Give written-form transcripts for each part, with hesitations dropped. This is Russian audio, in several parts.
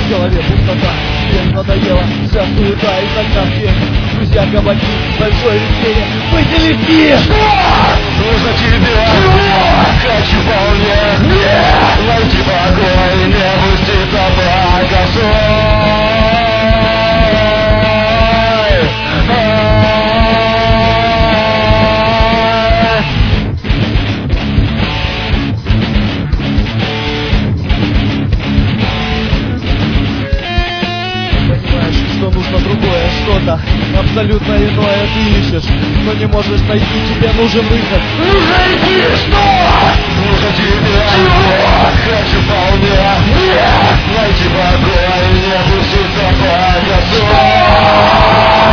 В голове пустота, тебе надоело вся суета и тогда все друзья, кабаки, большое веселье. Выделись мне! Нужно тебе! Хочу вполне! Найти покой, не пуститься по косой. Что нужно другое, что-то абсолютно иное ты ищешь, но не можешь найти, тебе нужен выход. Нужно идти, что? Нужно тебе. Хочу вполне. Найти покой, не пуститься по косой.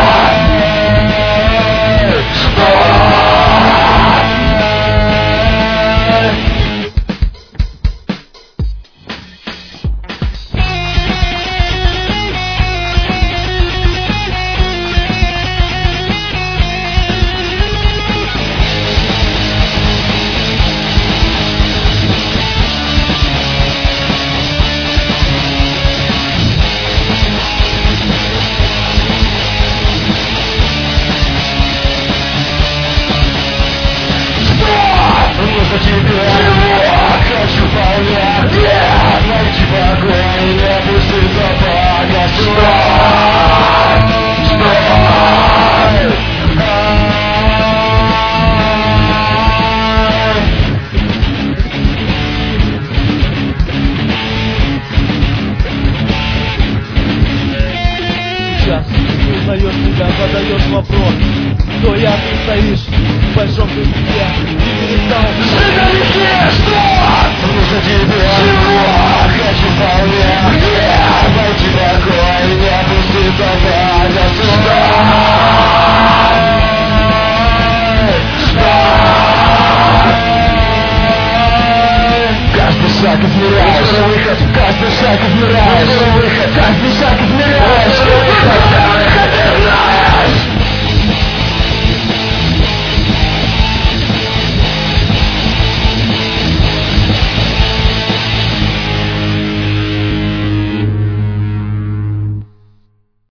Нужно тебе. Хочу вполне. Найти покой, не пуститься по косой. Сейчас ты узнаешь себя, задаешь вопрос, кто я, ты стоишь в большом пустяке и перестал Жить на реке, что? Нужно тебе. Хочу вполне. Найти покой, не пуститься по косой. Каждый шаг измеряешь. Каждый шаг измеряешь. Каждый шаг измеряешь.